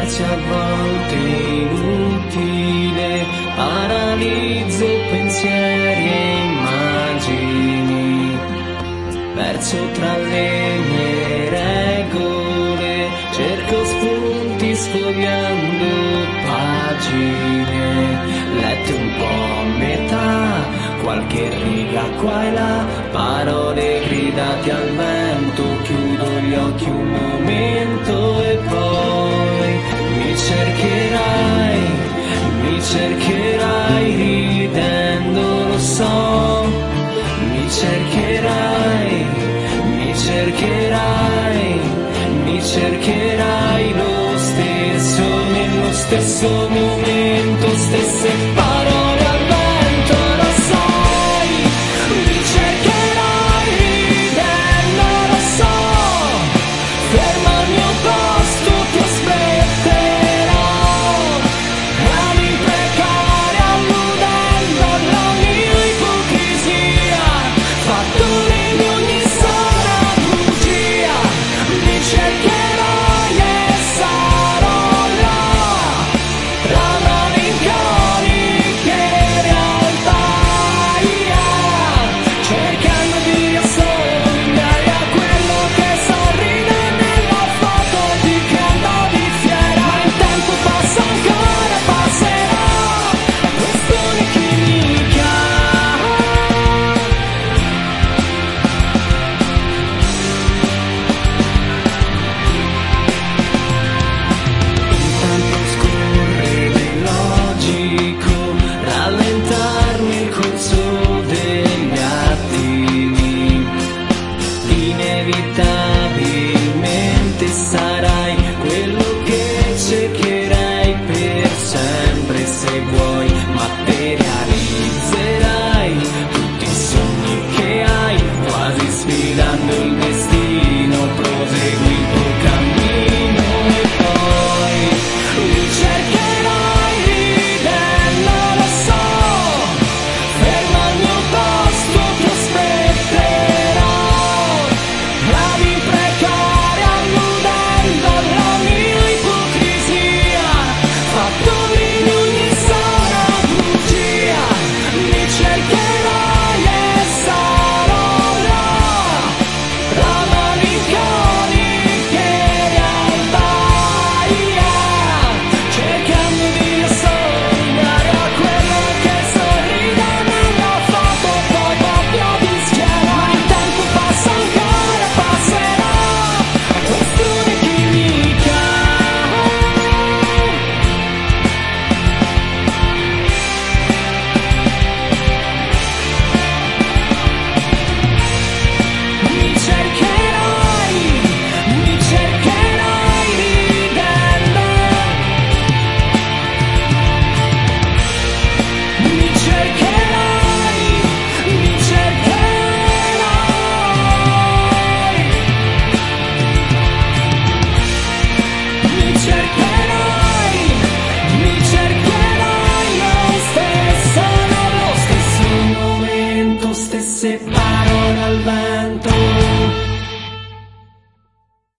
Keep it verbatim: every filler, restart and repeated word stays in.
forse a volte inutile, paralizzo pensieri e immagini, perso tra le mie regole, cerco spunti sfogliando pagine, lette un po' a metà, qualche riga qua e là, parole gridate al vento, chiudo gli occhi un momento e poi mi cercherai, mi cercherai ridendo, lo so, mi cercherai, mi cercherai, mi cercherai lo stesso, nello stesso momento.